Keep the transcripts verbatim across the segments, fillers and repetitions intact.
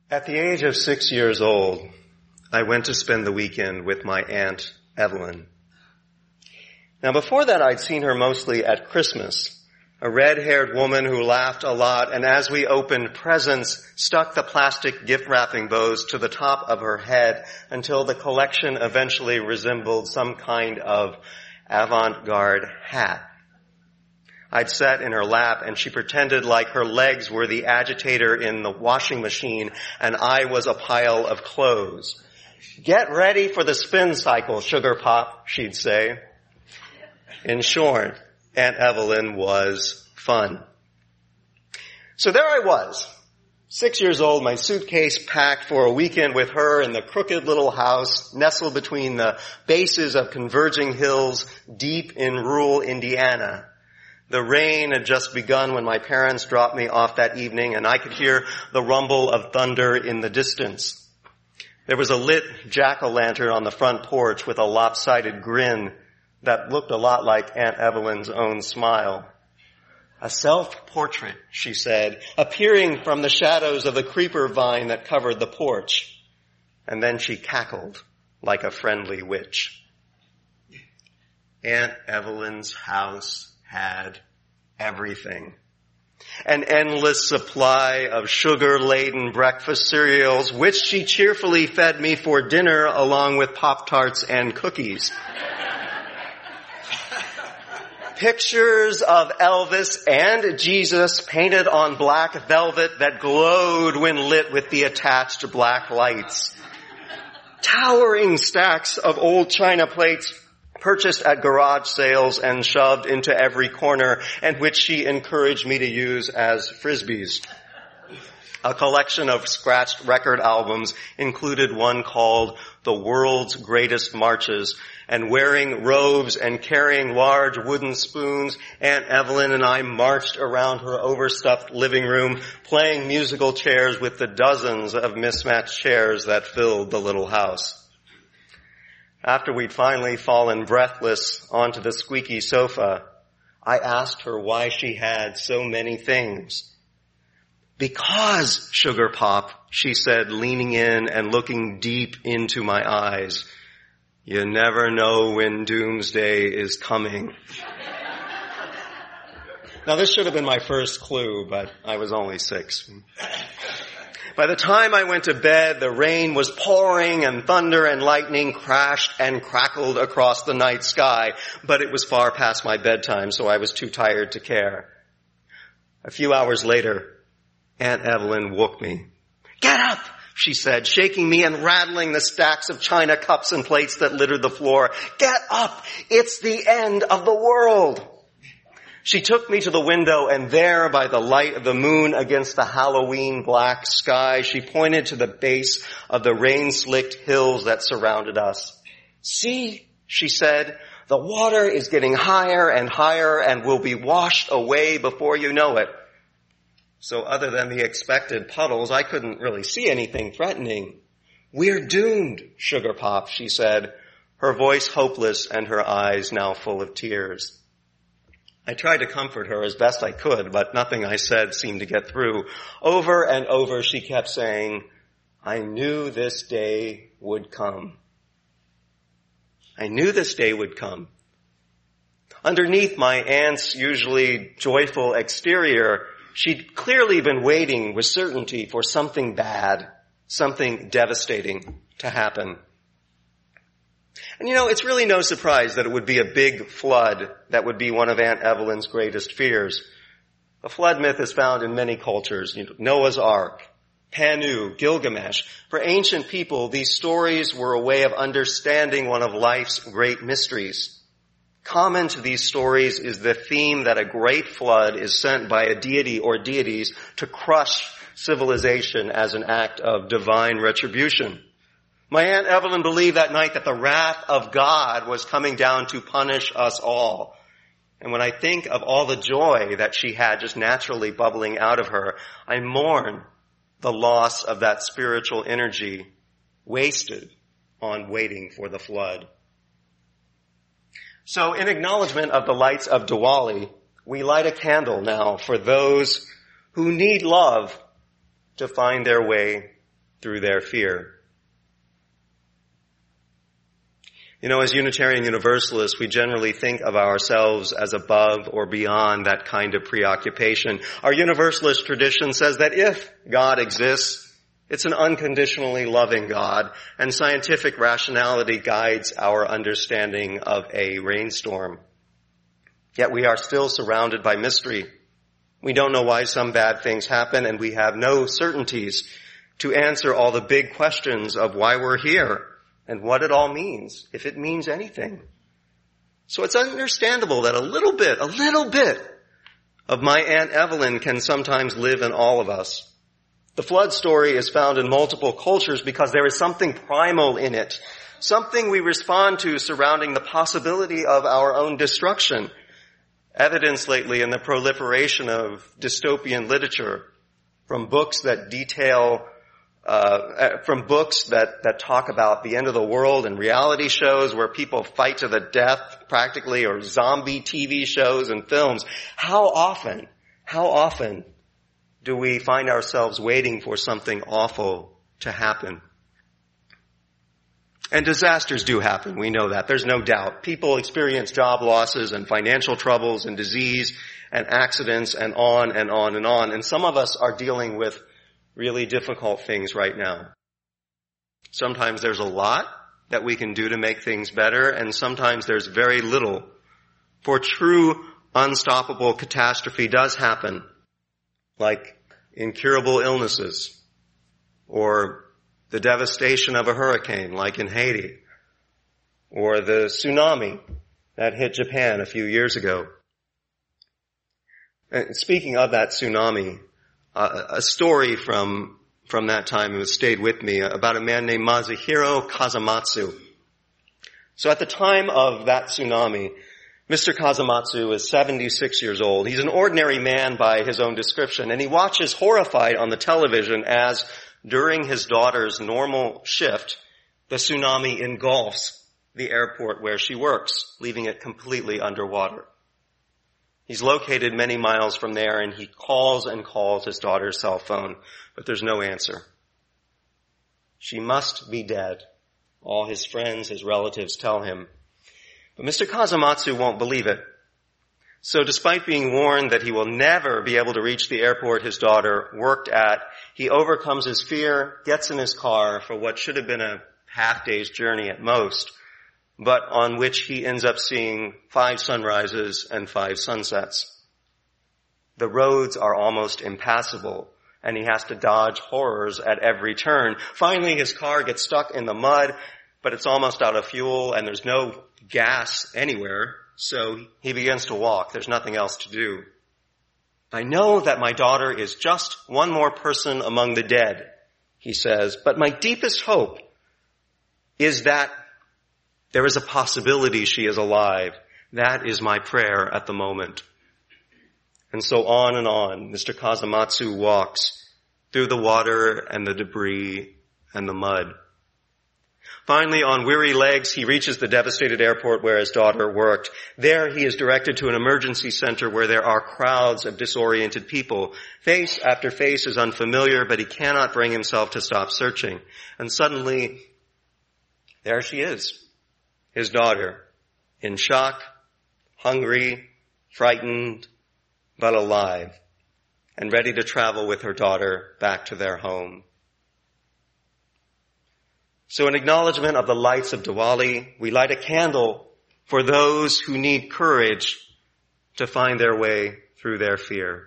At the age of six years old, I went to spend the weekend with my Aunt Evelyn. Now before that, I'd seen her mostly at Christmas, a red-haired woman who laughed a lot, and as we opened presents, stuck the plastic gift wrapping bows to the top of her head until the collection eventually resembled some kind of avant-garde hat. I'd sat in her lap and she pretended like her legs were the agitator in the washing machine and I was a pile of clothes. "Get ready for the spin cycle, Sugar Pop," she'd say. In short, Aunt Evelyn was fun. So there I was, six years old, my suitcase packed for a weekend with her in the crooked little house nestled between the bases of converging hills deep in rural Indiana. The rain had just begun when my parents dropped me off that evening, and I could hear the rumble of thunder in the distance. There was a lit jack-o'-lantern on the front porch with a lopsided grin that looked a lot like Aunt Evelyn's own smile. "A self-portrait," she said, appearing from the shadows of the creeper vine that covered the porch. And then she cackled like a friendly witch. Aunt Evelyn's house had everything. An endless supply of sugar-laden breakfast cereals, which she cheerfully fed me for dinner along with Pop-Tarts and cookies. Pictures of Elvis and Jesus painted on black velvet that glowed when lit with the attached black lights. Towering stacks of old china plates purchased at garage sales and shoved into every corner, and which she encouraged me to use as frisbees. A collection of scratched record albums included one called The World's Greatest Marches, and wearing robes and carrying large wooden spoons, Aunt Evelyn and I marched around her overstuffed living room, playing musical chairs with the dozens of mismatched chairs that filled the little house. After we'd finally fallen breathless onto the squeaky sofa, I asked her why she had so many things. "Because, Sugar Pop," she said, leaning in and looking deep into my eyes, "you never know when doomsday is coming." Now this should have been my first clue, but I was only six. By the time I went to bed, the rain was pouring and thunder and lightning crashed and crackled across the night sky, but it was far past my bedtime, so I was too tired to care. A few hours later, Aunt Evelyn woke me. "Get up," she said, shaking me and rattling the stacks of china cups and plates that littered the floor. "Get up! It's the end of the world." She took me to the window, and there, by the light of the moon against the Halloween black sky, she pointed to the base of the rain-slicked hills that surrounded us. "See," she said, "the water is getting higher and higher and will be washed away before you know it." So other than the expected puddles, I couldn't really see anything threatening. "We're doomed, Sugar Pop," she said, her voice hopeless and her eyes now full of tears. I tried to comfort her as best I could, but nothing I said seemed to get through. Over and over she kept saying, "I knew this day would come. I knew this day would come." Underneath my aunt's usually joyful exterior, she'd clearly been waiting with certainty for something bad, something devastating to happen. And you know, it's really no surprise that it would be a big flood that would be one of Aunt Evelyn's greatest fears. The flood myth is found in many cultures. You know, Noah's Ark, Panu, Gilgamesh. For ancient people, these stories were a way of understanding one of life's great mysteries. Common to these stories is the theme that a great flood is sent by a deity or deities to crush civilization as an act of divine retribution. My Aunt Evelyn believed that night that the wrath of God was coming down to punish us all. And when I think of all the joy that she had just naturally bubbling out of her, I mourn the loss of that spiritual energy wasted on waiting for the flood. So in acknowledgement of the lights of Diwali, we light a candle now for those who need love to find their way through their fear. You know, as Unitarian Universalists, we generally think of ourselves as above or beyond that kind of preoccupation. Our Universalist tradition says that if God exists, it's an unconditionally loving God, and scientific rationality guides our understanding of a rainstorm. Yet we are still surrounded by mystery. We don't know why some bad things happen, and we have no certainties to answer all the big questions of why we're here and what it all means, if it means anything. So it's understandable that a little bit, a little bit of my Aunt Evelyn can sometimes live in all of us. The flood story is found in multiple cultures because there is something primal in it, something we respond to surrounding the possibility of our own destruction. Evidence lately in the proliferation of dystopian literature, from books that detail Uh, from books that, that talk about the end of the world and reality shows where people fight to the death practically, or zombie T V shows and films. How often, how often do we find ourselves waiting for something awful to happen? And disasters do happen. We know that. There's no doubt. People experience job losses and financial troubles and disease and accidents and on and on and on. And some of us are dealing with really difficult things right now. Sometimes there's a lot that we can do to make things better, and sometimes there's very little. For true unstoppable catastrophe does happen, like incurable illnesses, or the devastation of a hurricane, like in Haiti, or the tsunami that hit Japan a few years ago. And speaking of that tsunami, Uh, a story from from that time has stayed with me about a man named Masahiro Kazamatsu. So at the time of that tsunami, Mister Kazamatsu is seventy-six years old. He's an ordinary man by his own description, and he watches horrified on the television as, during his daughter's normal shift, the tsunami engulfs the airport where she works, leaving it completely underwater. He's located many miles from there, and he calls and calls his daughter's cell phone, but there's no answer. She must be dead. All his friends, his relatives tell him. But Mister Kazamatsu won't believe it. So despite being warned that he will never be able to reach the airport his daughter worked at, he overcomes his fear, gets in his car for what should have been a half day's journey at most, but on which he ends up seeing five sunrises and five sunsets. The roads are almost impassable, and he has to dodge horrors at every turn. Finally, his car gets stuck in the mud, but it's almost out of fuel, and there's no gas anywhere, so he begins to walk. There's nothing else to do. I know that my daughter is just one more person among the dead, he says, but my deepest hope is that there is a possibility she is alive. That is my prayer at the moment. And so on and on, Mister Kazamatsu walks through the water and the debris and the mud. Finally, on weary legs, he reaches the devastated airport where his daughter worked. There he is directed to an emergency center where there are crowds of disoriented people. Face after face is unfamiliar, but he cannot bring himself to stop searching. And suddenly, there she is. His daughter, in shock, hungry, frightened, but alive, and ready to travel with her daughter back to their home. So in acknowledgement of the lights of Diwali, we light a candle for those who need courage to find their way through their fear.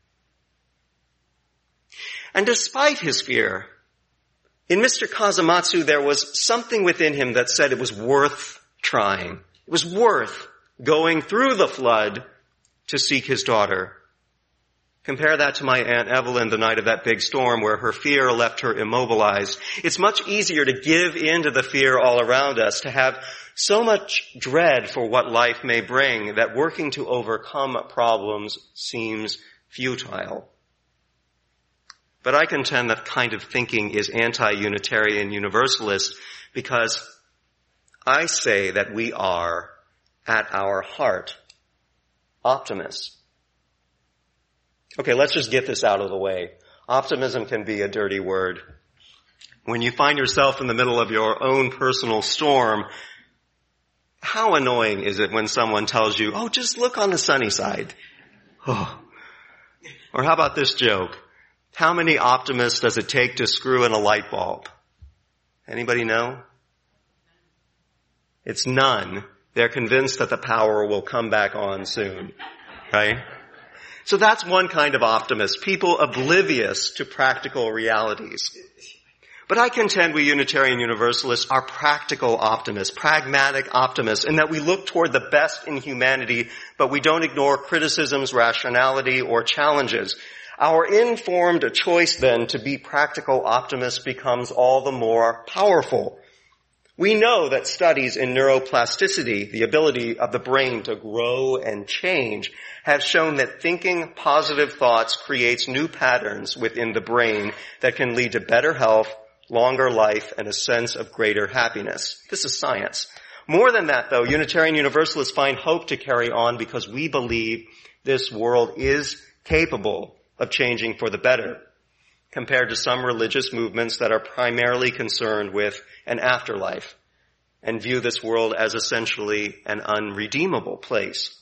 And despite his fear, in Mister Kazamatsu there was something within him that said it was worth trying. It was worth going through the flood to seek his daughter. Compare that to my Aunt Evelyn the night of that big storm where her fear left her immobilized. It's much easier to give in to the fear all around us, to have so much dread for what life may bring that working to overcome problems seems futile. But I contend that kind of thinking is anti-Unitarian Universalist because I say that we are, at our heart, optimists. Okay, let's just get this out of the way. Optimism can be a dirty word. When you find yourself in the middle of your own personal storm, how annoying is it when someone tells you, oh, just look on the sunny side? Oh. Or how about this joke? How many optimists does it take to screw in a light bulb? Anybody know? It's none. They're convinced that the power will come back on soon, right? So that's one kind of optimist, people oblivious to practical realities. But I contend we Unitarian Universalists are practical optimists, pragmatic optimists, in that we look toward the best in humanity, but we don't ignore criticisms, rationality, or challenges. Our informed choice then to be practical optimists becomes all the more powerful. We know that studies in neuroplasticity, the ability of the brain to grow and change, have shown that thinking positive thoughts creates new patterns within the brain that can lead to better health, longer life, and a sense of greater happiness. This is science. More than that, though, Unitarian Universalists find hope to carry on because we believe this world is capable of changing for the better, compared to some religious movements that are primarily concerned with an afterlife and view this world as essentially an unredeemable place.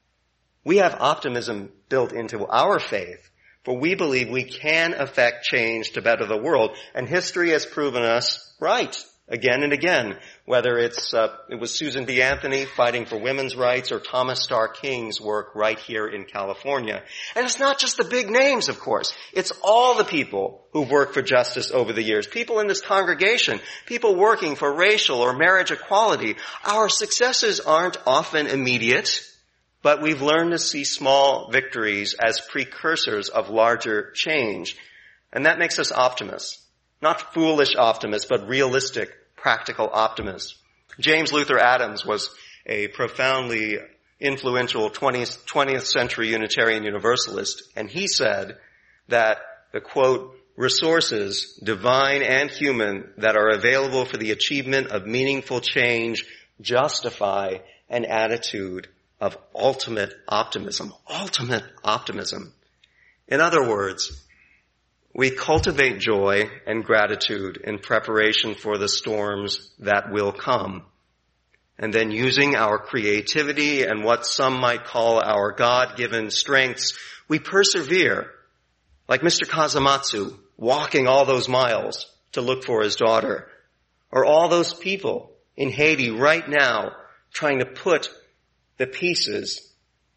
We have optimism built into our faith, for we believe we can affect change to better the world, and history has proven us right again and again, whether it's uh, it was Susan B. Anthony fighting for women's rights or Thomas Starr King's work right here in California. And it's not just the big names, of course. It's all the people who've worked for justice over the years, people in this congregation, people working for racial or marriage equality. Our successes aren't often immediate, but we've learned to see small victories as precursors of larger change. And that makes us optimists. Not foolish optimists, but realistic, practical optimists. James Luther Adams was a profoundly influential twentieth, twentieth century Unitarian Universalist, and he said that the, quote, resources, divine and human, that are available for the achievement of meaningful change justify an attitude of ultimate optimism. Ultimate optimism. In other words, we cultivate joy and gratitude in preparation for the storms that will come. And then using our creativity and what some might call our God-given strengths, we persevere, like Mister Kazamatsu, walking all those miles to look for his daughter, or all those people in Haiti right now trying to put the pieces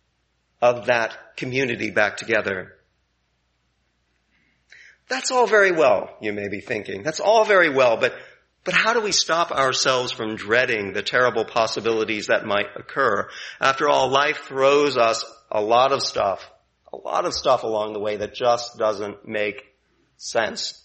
of that community back together. That's all very well, you may be thinking. That's all very well, but but how do we stop ourselves from dreading the terrible possibilities that might occur? After all, life throws us a lot of stuff, a lot of stuff along the way that just doesn't make sense.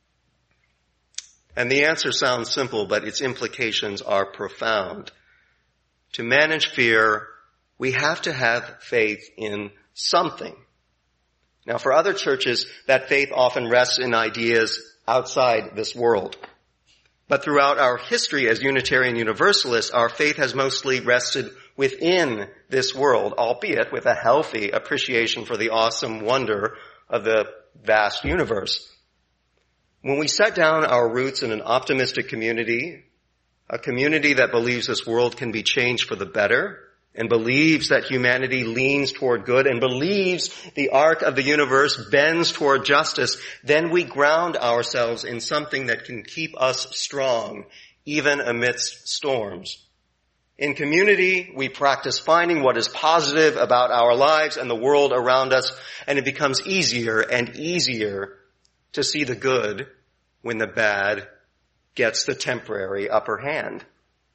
And the answer sounds simple, but its implications are profound. To manage fear, we have to have faith in something. Now, for other churches, that faith often rests in ideas outside this world. But throughout our history as Unitarian Universalists, our faith has mostly rested within this world, albeit with a healthy appreciation for the awesome wonder of the vast universe. When we set down our roots in an optimistic community, a community that believes this world can be changed for the better, and believes that humanity leans toward good, and believes the arc of the universe bends toward justice, then we ground ourselves in something that can keep us strong, even amidst storms. In community, we practice finding what is positive about our lives and the world around us, and it becomes easier and easier to see the good when the bad gets the temporary upper hand.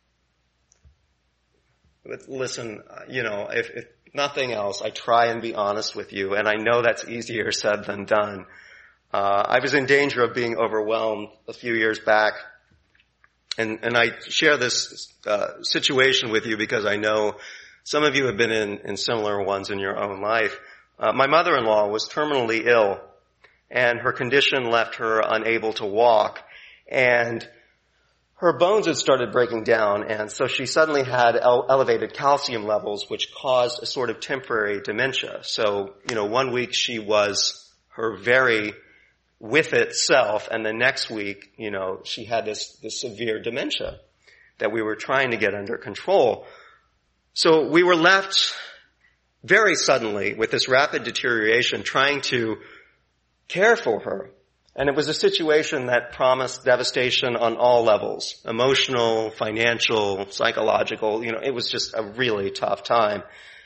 But listen, you know, if, if nothing else, I try and be honest with you, and I know that's easier said than done. Uh, I was in danger of being overwhelmed a few years back, and, and I share this uh, situation with you because I know some of you have been in, in similar ones in your own life. Uh, my mother-in-law was terminally ill, and her condition left her unable to walk, and her bones had started breaking down, and so she suddenly had ele- elevated calcium levels, which caused a sort of temporary dementia. So, you know, one week she was her very with itself. And the next week, you know, she had this, this severe dementia that we were trying to get under control. So we were left very suddenly with this rapid deterioration, trying to care for her. And it was a situation that promised devastation on all levels, emotional, financial, psychological. You know, it was just a really tough time.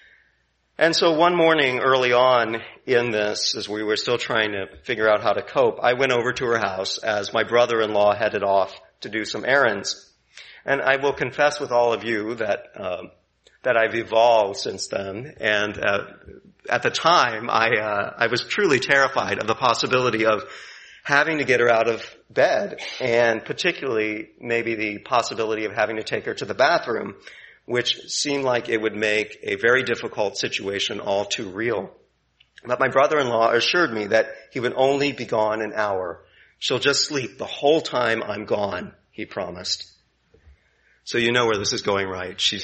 And so one morning early on in this, as we were still trying to figure out how to cope, I went over to her house as my brother-in-law headed off to do some errands. And I will confess with all of you that um, that I've evolved since then. And uh, at the time, I uh, I was truly terrified of the possibility of having to get her out of bed, and particularly maybe the possibility of having to take her to the bathroom, which seemed like it would make a very difficult situation all too real. But my brother-in-law assured me that he would only be gone an hour. She'll just sleep the whole time I'm gone, he promised. So you know where this is going, right? She,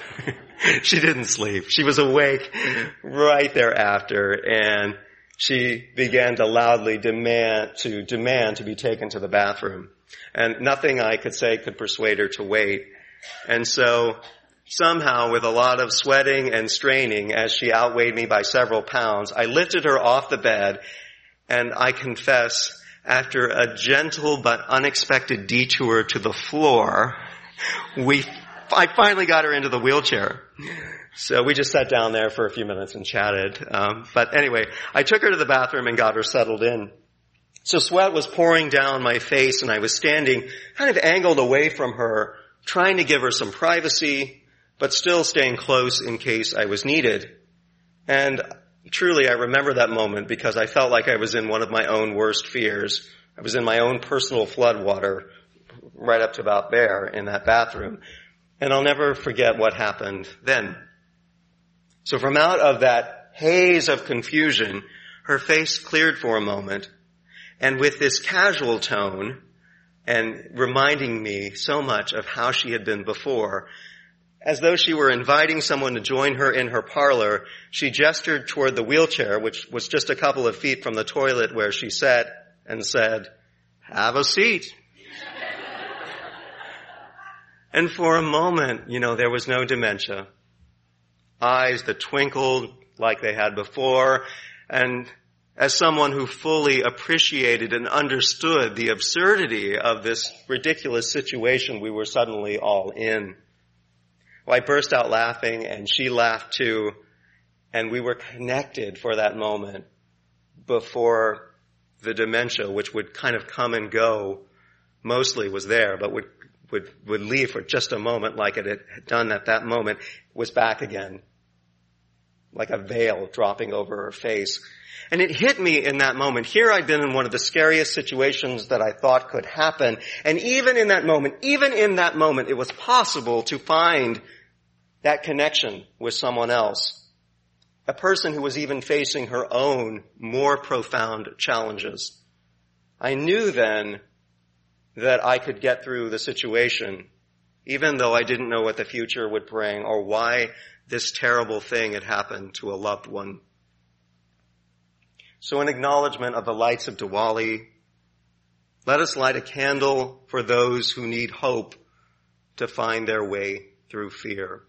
she didn't sleep. She was awake right thereafter, and she began to loudly demand to demand to be taken to the bathroom. And nothing I could say could persuade her to wait. And so somehow, with a lot of sweating and straining, as she outweighed me by several pounds, I lifted her off the bed, and I confess, after a gentle but unexpected detour to the floor, we I finally got her into the wheelchair. So we just sat down there for a few minutes and chatted. Um, but anyway, I took her to the bathroom and got her settled in. So sweat was pouring down my face, and I was standing kind of angled away from her, trying to give her some privacy, but still staying close in case I was needed. And truly, I remember that moment because I felt like I was in one of my own worst fears. I was in my own personal floodwater, right up to about there in that bathroom. And I'll never forget what happened then. So from out of that haze of confusion, her face cleared for a moment, and with this casual tone, and reminding me so much of how she had been before, as though she were inviting someone to join her in her parlor, she gestured toward the wheelchair, which was just a couple of feet from the toilet where she sat, and said, "Have a seat." And for a moment, you know, there was no dementia. Eyes that twinkled like they had before. And as someone who fully appreciated and understood the absurdity of this ridiculous situation we were suddenly all in, well, I burst out laughing, and she laughed too. And we were connected for that moment before the dementia, which would kind of come and go, mostly was there, but would would would leave for just a moment, like it had done at that moment, was back again, like a veil dropping over her face. And it hit me in that moment. Here I'd been in one of the scariest situations that I thought could happen. And even in that moment, even in that moment, it was possible to find that connection with someone else. A person who was even facing her own more profound challenges. I knew then that I could get through the situation, even though I didn't know what the future would bring or why this terrible thing had happened to a loved one. So in acknowledgement of the lights of Diwali, let us light a candle for those who need hope to find their way through fear.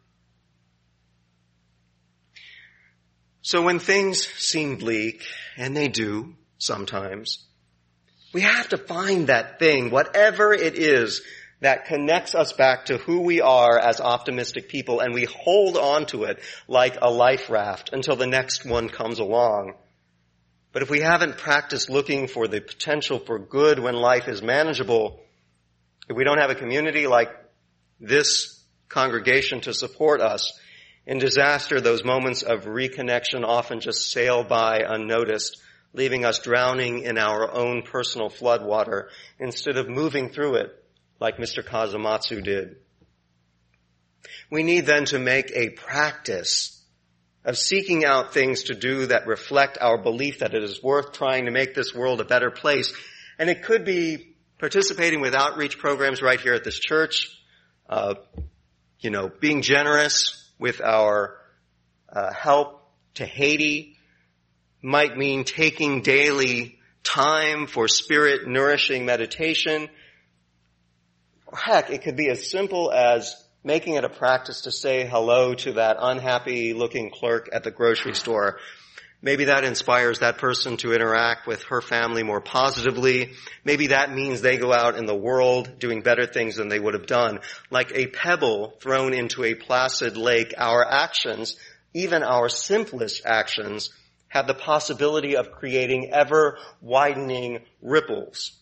So when things seem bleak, and they do sometimes, we have to find that thing, whatever it is, that connects us back to who we are as optimistic people, and we hold on to it like a life raft until the next one comes along. But if we haven't practiced looking for the potential for good when life is manageable, if we don't have a community like this congregation to support us, in disaster, those moments of reconnection often just sail by unnoticed, leaving us drowning in our own personal floodwater instead of moving through it like Mister Kazumatsu did. We need then to make a practice of seeking out things to do that reflect our belief that it is worth trying to make this world a better place. And it could be participating with outreach programs right here at this church, uh, you know, being generous with our uh, help to Haiti, might mean taking daily time for spirit-nourishing meditation. Or heck, it could be as simple as making it a practice to say hello to that unhappy-looking clerk at the grocery store. Maybe that inspires that person to interact with her family more positively. Maybe that means they go out in the world doing better things than they would have done. Like a pebble thrown into a placid lake, our actions, even our simplest actions, have the possibility of creating ever-widening ripples.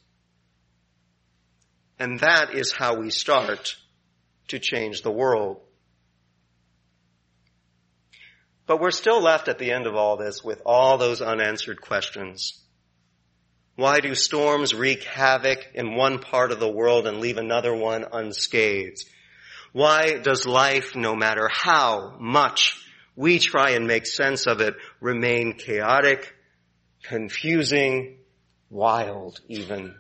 And that is how we start to change the world. But we're still left at the end of all this with all those unanswered questions. Why do storms wreak havoc in one part of the world and leave another one unscathed? Why does life, no matter how much we try and make sense of it, remain chaotic, confusing, wild even?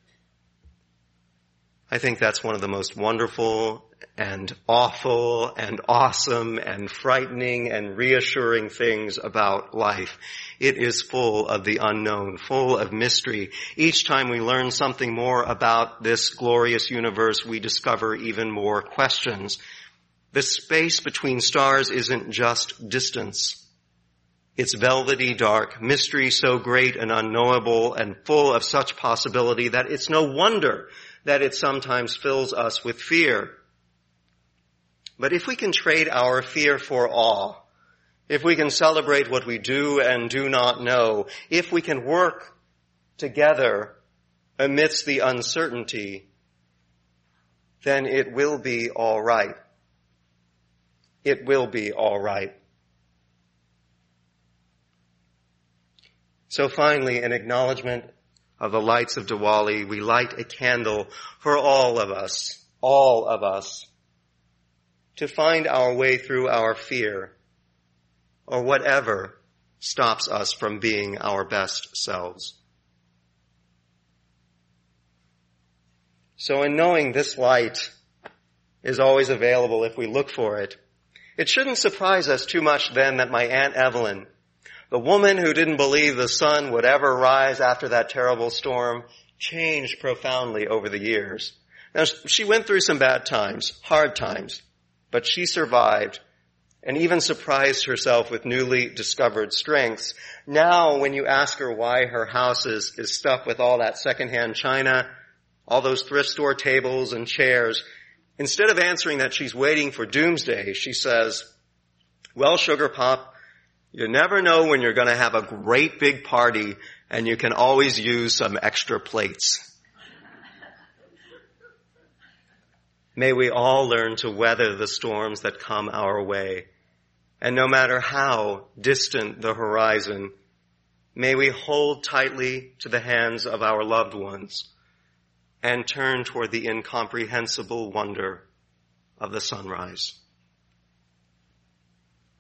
I think that's one of the most wonderful and awful and awesome and frightening and reassuring things about life. It is full of the unknown, full of mystery. Each time we learn something more about this glorious universe, we discover even more questions. The space between stars isn't just distance. It's velvety dark, mystery so great and unknowable and full of such possibility that it's no wonder that it sometimes fills us with fear. But if we can trade our fear for awe, if we can celebrate what we do and do not know, if we can work together amidst the uncertainty, then it will be all right. It will be all right. So finally, in acknowledgement of the lights of Diwali, we light a candle for all of us, all of us, to find our way through our fear or whatever stops us from being our best selves. So in knowing this light is always available if we look for it, it shouldn't surprise us too much then that my Aunt Evelyn, the woman who didn't believe the sun would ever rise after that terrible storm, changed profoundly over the years. Now, she went through some bad times, hard times, but she survived and even surprised herself with newly discovered strengths. Now, when you ask her why her house is, is stuffed with all that secondhand china, all those thrift store tables and chairs, instead of answering that she's waiting for doomsday, she says, well, Sugar Pop, you never know when you're going to have a great big party and you can always use some extra plates. May we all learn to weather the storms that come our way. And no matter how distant the horizon, may we hold tightly to the hands of our loved ones and turn toward the incomprehensible wonder of the sunrise.